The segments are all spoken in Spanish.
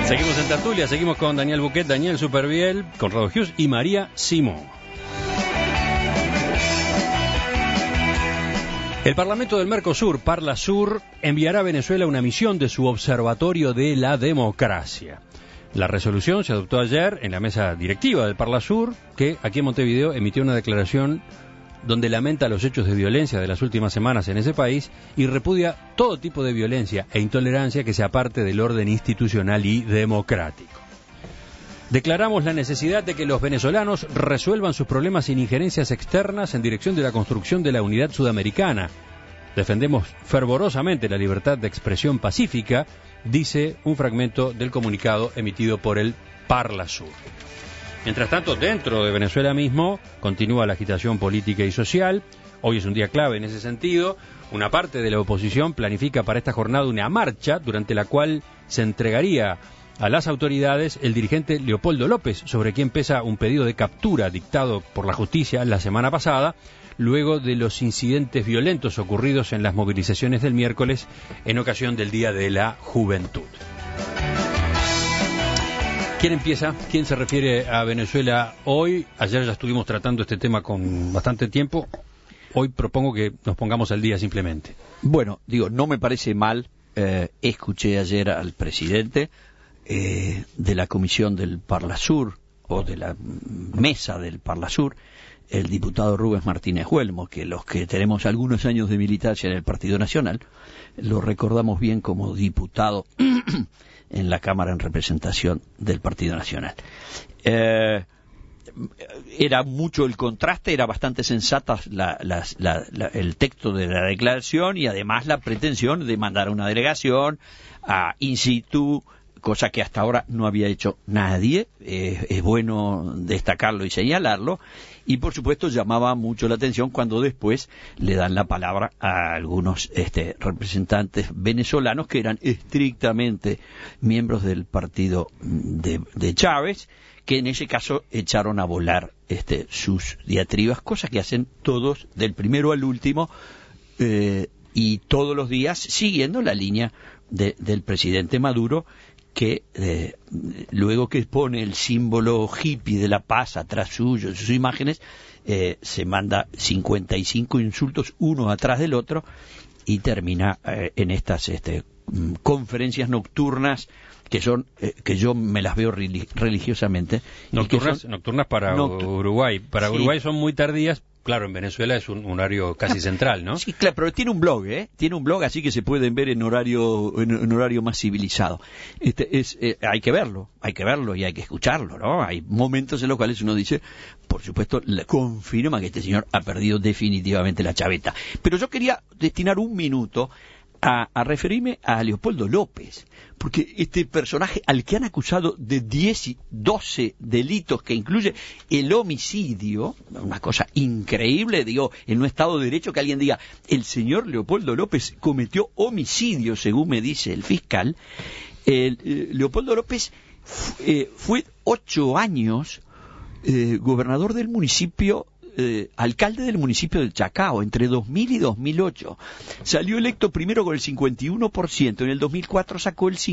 Seguimos en tertulia, seguimos con Daniel Buquet, Daniel Superviel, Conrado Hughes y María Simón. El Parlamento del Mercosur, Parlasur, enviará a Venezuela una misión de su Observatorio de la Democracia. La resolución se adoptó ayer en la mesa directiva del Parlasur, que aquí en Montevideo emitió una declaración donde lamenta los hechos de violencia de las últimas semanas en ese país y repudia todo tipo de violencia e intolerancia que se aparte del orden institucional y democrático. Declaramos la necesidad de que los venezolanos resuelvan sus problemas sin injerencias externas en dirección de la construcción de la unidad sudamericana. Defendemos fervorosamente la libertad de expresión pacífica, dice un fragmento del comunicado emitido por el Parlasur. Mientras tanto, dentro de Venezuela mismo, continúa la agitación política y social. Hoy es un día clave en ese sentido. Una parte de la oposición planifica para esta jornada una marcha durante la cual se entregaría a las autoridades el dirigente Leopoldo López, sobre quien pesa un pedido de captura dictado por la justicia la semana pasada, luego de los incidentes violentos ocurridos en las movilizaciones del miércoles en ocasión del Día de la Juventud. ¿Quién empieza? ¿Quién se refiere a Venezuela hoy? Ayer ya estuvimos tratando este tema con bastante tiempo. Hoy propongo que nos pongamos al día simplemente. Bueno, no me parece mal. Escuché ayer al presidente de la comisión del Parlasur, o de la mesa del Parlasur, el diputado Rubens Martínez Huelmo, que los que tenemos algunos años de militancia en el Partido Nacional, lo recordamos bien como diputado en la Cámara en representación del Partido Nacional. Era mucho el contraste, era bastante sensata el texto de la declaración y además la pretensión de mandar una delegación a in situ, cosa que hasta ahora no había hecho nadie. Es bueno destacarlo y señalarlo, y por supuesto llamaba mucho la atención cuando después le dan la palabra a algunos representantes venezolanos que eran estrictamente miembros del partido de Chávez, que en ese caso echaron a volar sus diatribas, cosa que hacen todos del primero al último, y todos los días siguiendo la línea del presidente Maduro, que luego que pone el símbolo hippie de la paz atrás suyo, sus imágenes, se manda 55 insultos uno atrás del otro y termina en estas conferencias nocturnas que son que yo me las veo religiosamente. Nocturnas para Uruguay. Para Uruguay son muy tardías. Claro, en Venezuela es un horario casi central, ¿no? Sí, claro, pero tiene un blog, Tiene un blog, así que se pueden ver en horario más civilizado. Hay que verlo y hay que escucharlo, ¿no? Hay momentos en los cuales uno dice, por supuesto, confirma que este señor ha perdido definitivamente la chaveta. Pero yo quería destinar un minuto a referirme a Leopoldo López, porque este personaje al que han acusado de 12 delitos, que incluye el homicidio, una cosa increíble, en un Estado de Derecho que alguien diga, el señor Leopoldo López cometió homicidio, según me dice el fiscal. Leopoldo López fue 8 años gobernador del municipio, alcalde del municipio del Chacao entre 2000 y 2008. Salió electo primero con el 51%, en el 2004 sacó el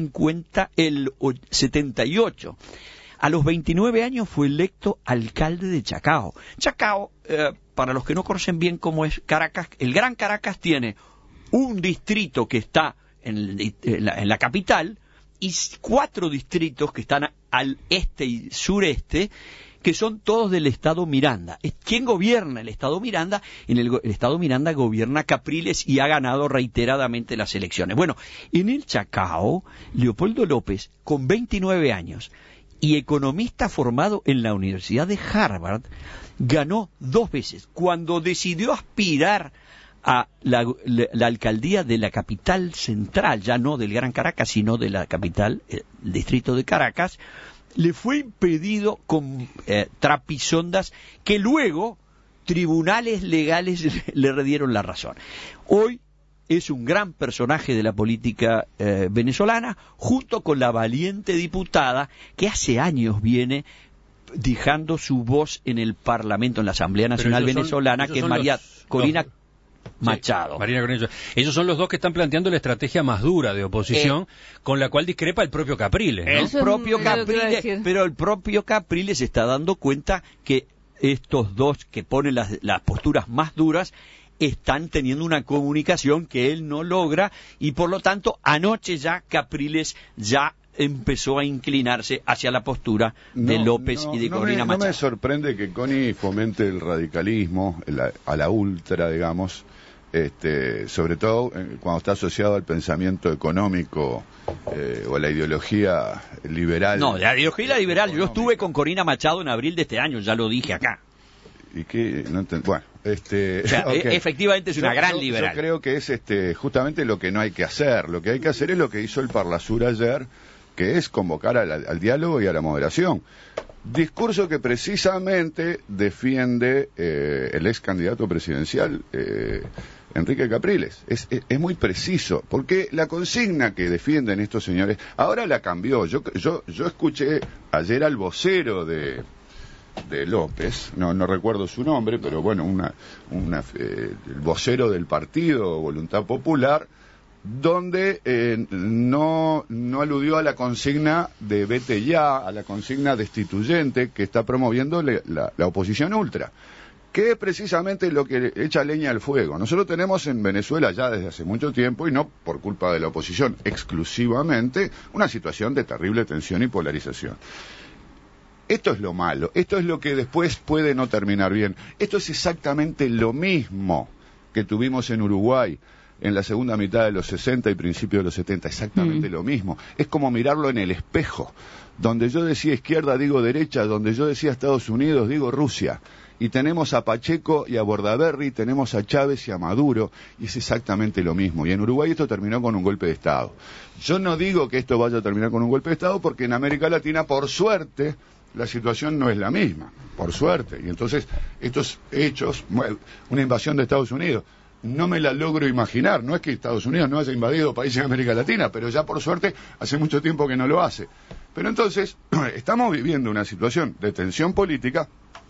78%. A los 29 años fue electo alcalde de Chacao. Chacao, para los que no conocen bien cómo es Caracas, el Gran Caracas tiene un distrito que está en la capital y 4 distritos que están al este y sureste, que son todos del Estado Miranda. ¿Quién gobierna el Estado Miranda? El Estado Miranda gobierna Capriles y ha ganado reiteradamente las elecciones. Bueno, en el Chacao, Leopoldo López, con 29 años y economista formado en la Universidad de Harvard, ganó 2 veces. Cuando decidió aspirar a la alcaldía de la capital central, ya no del Gran Caracas, sino de la capital, el distrito de Caracas, le fue impedido con trapisondas que luego tribunales legales le dieron la razón. Hoy es un gran personaje de la política venezolana, junto con la valiente diputada que hace años viene dejando su voz en el Parlamento, en la Asamblea Nacional Venezolana, que es María Corina Machado. Marina Cornejo. Ellos son los dos que están planteando la estrategia más dura de oposición, con la cual discrepa el propio Capriles, ¿no? El propio Capriles, pero el propio Capriles se está dando cuenta que estos dos que ponen las posturas más duras están teniendo una comunicación que él no logra, y por lo tanto anoche ya Capriles ya empezó a inclinarse hacia la postura de López y de Corina Machado. No me sorprende que Coni fomente el radicalismo a la ultra, digamos, sobre todo cuando está asociado al pensamiento económico o a la ideología liberal. No, la ideología liberal. Yo estuve con Corina Machado en abril de este año, ya lo dije acá. ¿Y qué? No bueno, o sea, okay. Efectivamente es una gran liberal. Yo creo que es justamente lo que no hay que hacer. Lo que hay que hacer es lo que hizo el Parlasur ayer, que es convocar al diálogo y a la moderación. Discurso que precisamente defiende el ex candidato presidencial, Enrique Capriles. Es muy preciso, porque la consigna que defienden estos señores, ahora la cambió. Yo escuché ayer al vocero de López, no recuerdo su nombre, pero bueno, el vocero del partido Voluntad Popular, donde no aludió a la consigna de vete ya, a la consigna destituyente que está promoviendo la oposición ultra, que es precisamente lo que echa leña al fuego. Nosotros tenemos en Venezuela ya desde hace mucho tiempo, y no por culpa de la oposición exclusivamente, una situación de terrible tensión y polarización. Esto es lo malo, esto es lo que después puede no terminar bien. Esto es exactamente lo mismo que tuvimos en Uruguay en la segunda mitad de los 60 y principios de los 70, exactamente lo mismo. Es como mirarlo en el espejo. Donde yo decía izquierda, digo derecha; donde yo decía Estados Unidos, digo Rusia. Y tenemos a Pacheco y a Bordaberry, tenemos a Chávez y a Maduro, y es exactamente lo mismo. Y en Uruguay esto terminó con un golpe de Estado. Yo no digo que esto vaya a terminar con un golpe de Estado, porque en América Latina, por suerte, la situación no es la misma, por suerte. Y entonces, estos hechos, una invasión de Estados Unidos, no me la logro imaginar. No es que Estados Unidos no haya invadido países de América Latina, pero ya por suerte hace mucho tiempo que no lo hace. Pero entonces, estamos viviendo una situación de tensión política.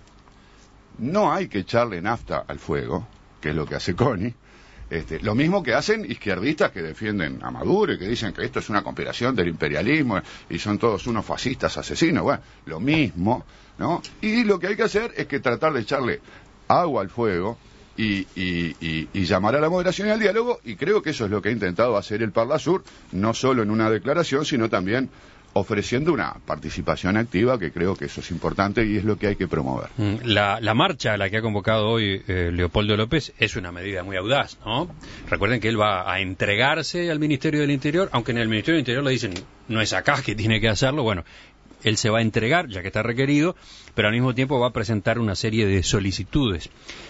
No hay que echarle nafta al fuego, que es lo que hace Coni. Lo mismo que hacen izquierdistas que defienden a Maduro y que dicen que esto es una conspiración del imperialismo y son todos unos fascistas asesinos. Bueno, lo mismo, ¿no? Y lo que hay que hacer es que tratar de echarle agua al fuego y llamar a la moderación y al diálogo, y creo que eso es lo que ha intentado hacer el Parlasur, no solo en una declaración, sino también ofreciendo una participación activa, que creo que eso es importante y es lo que hay que promover. La marcha a la que ha convocado hoy Leopoldo López es una medida muy audaz, ¿no? Recuerden que él va a entregarse al Ministerio del Interior, aunque en el Ministerio del Interior le dicen no es acá que tiene que hacerlo. Bueno, él se va a entregar, ya que está requerido, pero al mismo tiempo va a presentar una serie de solicitudes.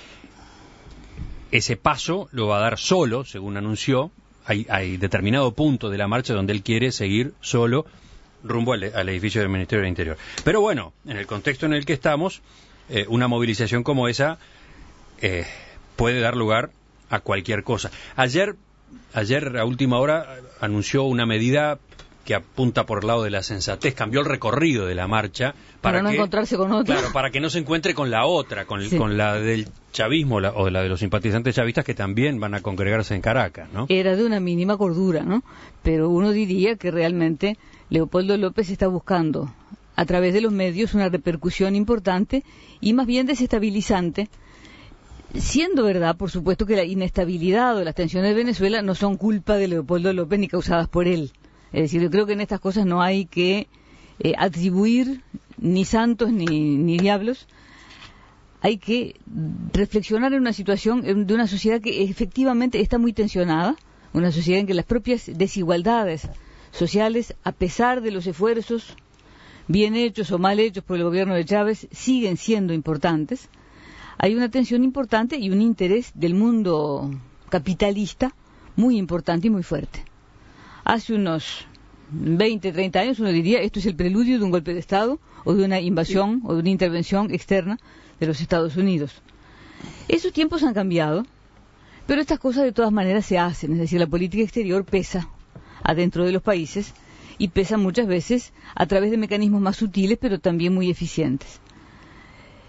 Ese paso lo va a dar solo, según anunció. Hay determinado punto de la marcha donde él quiere seguir solo rumbo al edificio del Ministerio del Interior. Pero bueno, en el contexto en el que estamos, una movilización como esa puede dar lugar a cualquier cosa. Ayer a última hora anunció una medida que apunta por el lado de la sensatez, cambió el recorrido de la marcha para no encontrarse con otra. Claro, para que no se encuentre con la otra, con la del chavismo o la de los simpatizantes chavistas, que también van a congregarse en Caracas, ¿no? Era de una mínima cordura, ¿no? Pero uno diría que realmente Leopoldo López está buscando a través de los medios una repercusión importante y más bien desestabilizante, siendo verdad, por supuesto, que la inestabilidad o las tensiones de Venezuela no son culpa de Leopoldo López ni causadas por él. Es decir, yo creo que en estas cosas no hay que atribuir ni santos ni diablos. Hay que reflexionar en una situación de una sociedad que efectivamente está muy tensionada, una sociedad en que las propias desigualdades sociales, a pesar de los esfuerzos bien hechos o mal hechos por el gobierno de Chávez, siguen siendo importantes. Hay una tensión importante y un interés del mundo capitalista muy importante y muy fuerte. Hace unos 20, 30 años uno diría esto es el preludio de un golpe de Estado o de una invasión o de una intervención externa de los Estados Unidos. Esos tiempos han cambiado, pero estas cosas de todas maneras se hacen, es decir, la política exterior pesa adentro de los países y pesa muchas veces a través de mecanismos más sutiles pero también muy eficientes.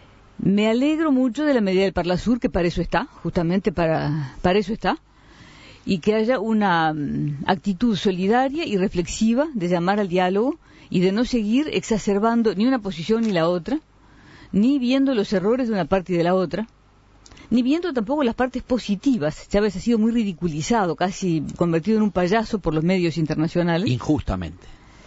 Me alegro mucho de la medida del Parlasur, que para eso está, justamente para eso está, y que haya una actitud solidaria y reflexiva de llamar al diálogo y de no seguir exacerbando ni una posición ni la otra, ni viendo los errores de una parte y de la otra, ni viendo tampoco las partes positivas. Chávez ha sido muy ridiculizado, casi convertido en un payaso por los medios internacionales. Injustamente.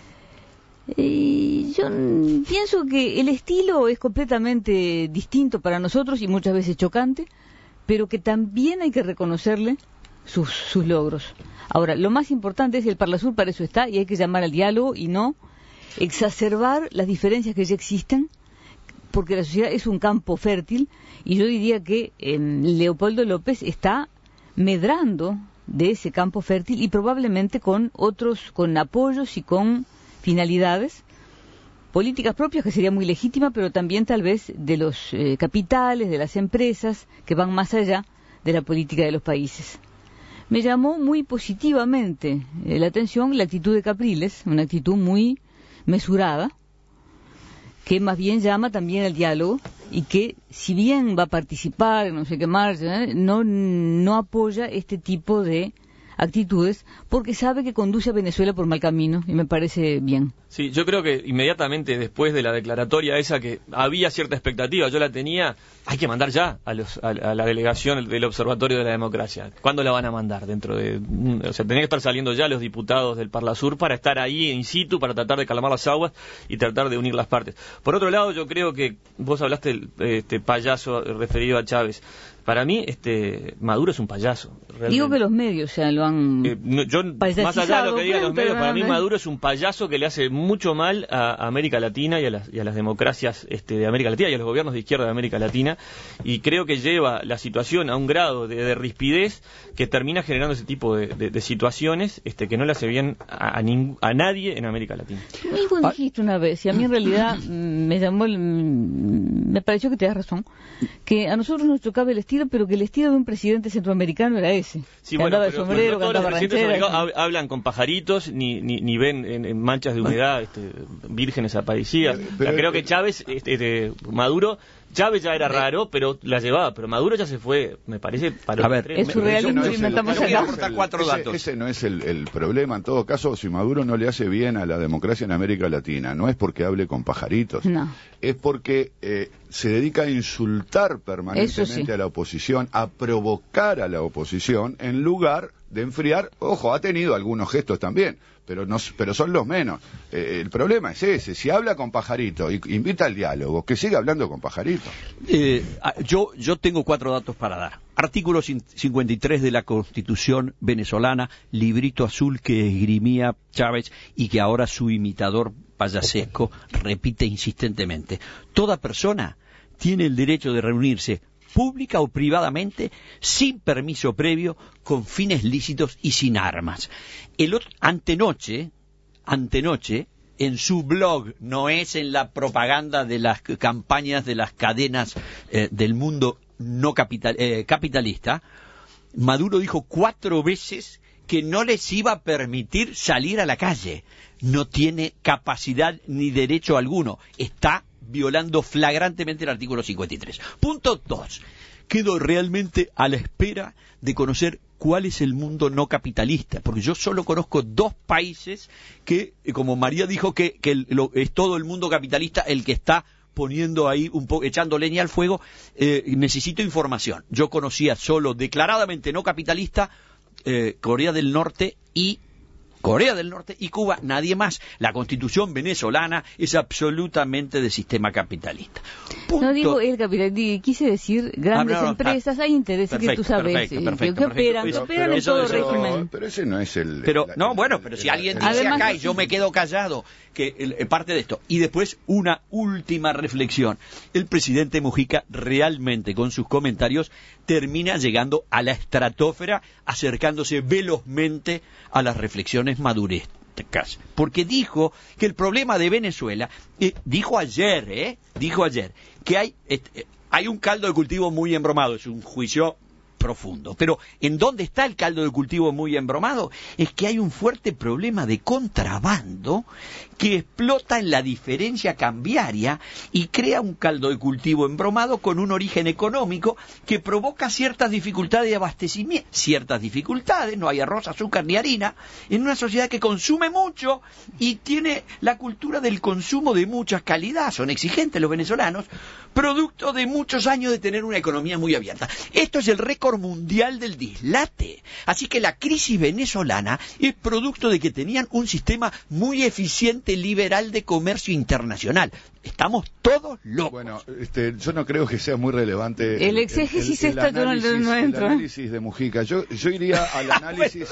Y yo pienso que el estilo es completamente distinto para nosotros y muchas veces chocante, pero que también hay que reconocerle sus logros. Ahora, lo más importante es que el Parlasur para eso está, y hay que llamar al diálogo y no exacerbar las diferencias que ya existen, porque la sociedad es un campo fértil, y yo diría que Leopoldo López está medrando de ese campo fértil, y probablemente con apoyos y con finalidades políticas propias, que sería muy legítima, pero también tal vez de los capitales, de las empresas, que van más allá de la política de los países. Me llamó muy positivamente la atención la actitud de Capriles, una actitud muy mesurada, que más bien llama también al diálogo, y que, si bien va a participar en no sé qué marcha, no apoya este tipo de actitudes, porque sabe que conduce a Venezuela por mal camino, y me parece bien. Sí, yo creo que inmediatamente después de la declaratoria esa, que había cierta expectativa, yo la tenía, hay que mandar ya a la delegación del Observatorio de la Democracia. ¿Cuándo la van a mandar? Tenía que estar saliendo ya los diputados del Parlasur para estar ahí in situ, para tratar de calmar las aguas y tratar de unir las partes. Por otro lado, yo creo que vos hablaste del payaso referido a Chávez. Para mí, Maduro es un payaso. Realmente. Digo que los medios lo han yo, más allá de lo que digan los medios, para mí Maduro es un payaso que le hace mucho mal a América Latina y a las democracias de América Latina y a los gobiernos de izquierda de América Latina, y creo que lleva la situación a un grado de rispidez que termina generando ese tipo de situaciones que no le hace bien a nadie en América Latina. Mismo dijiste una vez, y a mí en realidad me pareció que te das razón, que a nosotros nos chocaba el estilo, pero que el estilo de un presidente centroamericano era ese. Sí, que bueno, andaba de sombrero, no todos cantaba los presidentes rancheras. americanos hablan con pajaritos, ni ven en manchas de humedad vírgenes aparecidas. Creo que Chávez, Maduro, Chávez ya era raro, pero la llevaba, pero Maduro ya se fue, me parece, para a ver, es surrealismo que inventamos acá. Ese no es el problema. En todo caso, si Maduro no le hace bien a la democracia en América Latina, no es porque hable con pajaritos, no. Es porque se dedica a insultar permanentemente a la oposición, a provocar a la oposición, en lugar de enfriar. Ojo, ha tenido algunos gestos también, pero son los menos. El problema es ese: si habla con pajarito y invita al diálogo, que siga hablando con pajarito. Yo tengo 4 datos para dar. Artículo 53 de la Constitución venezolana, librito azul que esgrimía Chávez y que ahora su imitador payasesco repite insistentemente. Toda persona tiene el derecho de reunirse pública o privadamente, sin permiso previo, con fines lícitos y sin armas. Antenoche, en su blog, no es en la propaganda de las campañas de las cadenas del mundo no capitalista, Maduro dijo 4 veces que no les iba a permitir salir a la calle. No tiene capacidad ni derecho alguno. Está violando flagrantemente el artículo 53. Punto 2. Quedo realmente a la espera de conocer cuál es el mundo no capitalista, porque yo solo conozco 2 países que, como María dijo, que es todo el mundo capitalista el que está poniendo ahí echando leña al fuego. Necesito información. Yo conocía solo declaradamente no capitalista Corea del Norte y Cuba, nadie más. La Constitución venezolana es absolutamente de sistema capitalista. No digo el capital, quise decir grandes empresas, hay intereses que tú sabes que operan en todo régimen. Pero ese no es el... Pero si alguien dice acá y yo me quedo callado, que parte de esto. Y después una última reflexión. El presidente Mujica realmente con sus comentarios termina llegando a la estratosfera, acercándose velozmente a las reflexiones madurescas, porque dijo que el problema de Venezuela, dijo ayer que hay un caldo de cultivo muy embromado. Es un juicio profundo. Pero ¿en dónde está el caldo de cultivo muy embromado? Es que hay un fuerte problema de contrabando que explota en la diferencia cambiaria y crea un caldo de cultivo embromado con un origen económico que provoca ciertas dificultades de abastecimiento, ciertas dificultades, no hay arroz, azúcar ni harina, en una sociedad que consume mucho y tiene la cultura del consumo de mucha calidad, son exigentes los venezolanos, producto de muchos años de tener una economía muy abierta. Esto es el récord mundial del dislate. Así que la crisis venezolana es producto de que tenían un sistema muy eficiente liberal de comercio internacional. Estamos todos locos. Bueno, yo no creo que sea muy relevante el exégesis está yo no entro. El análisis de Mujica. Yo iría al análisis.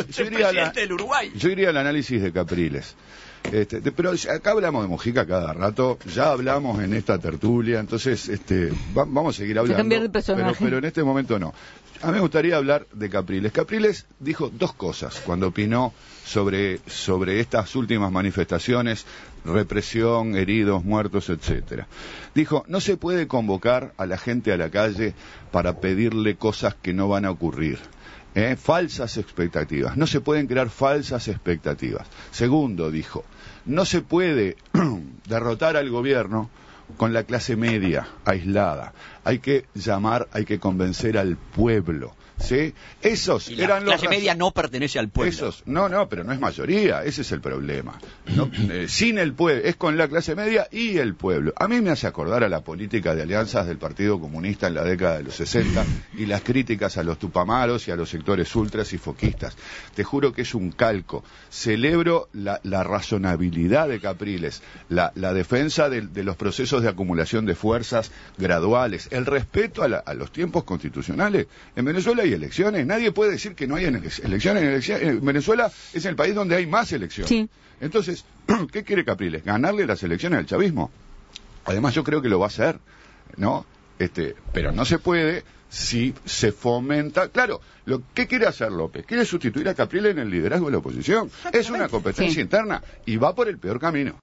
Yo iría al análisis de Capriles. Pero acá hablamos de Mujica cada rato, ya hablamos en esta tertulia, entonces vamos a seguir hablando, pero en este momento no. A mí me gustaría hablar de Capriles. Capriles dijo dos cosas cuando opinó sobre estas últimas manifestaciones, represión, heridos, muertos, etcétera. Dijo, no se puede convocar a la gente a la calle para pedirle cosas que no van a ocurrir. Falsas expectativas. No se pueden crear falsas expectativas. Segundo, dijo, no se puede derrotar al gobierno con la clase media aislada. Hay que convencer al pueblo. ¿Sí? Esos y la eran clase media no pertenece al pueblo. Pero no es mayoría, ese es el problema. No, sin el pueblo, es con la clase media y el pueblo. A mí me hace acordar a la política de alianzas del Partido Comunista en la década de los 60 y las críticas a los tupamaros y a los sectores ultras y foquistas. Te juro que es un calco. Celebro la razonabilidad de Capriles, la defensa de los procesos de acumulación de fuerzas graduales, el respeto a los tiempos constitucionales. En Venezuela hay elecciones, nadie puede decir que no hay elecciones. Venezuela es el país donde hay más elecciones. Sí. Entonces, ¿qué quiere Capriles? ¿Ganarle las elecciones al chavismo? Además yo creo que lo va a hacer, ¿no? Pero no se puede si se fomenta. Claro, ¿qué quiere hacer López? Quiere sustituir a Capriles en el liderazgo de la oposición. Es una competencia interna y va por el peor camino.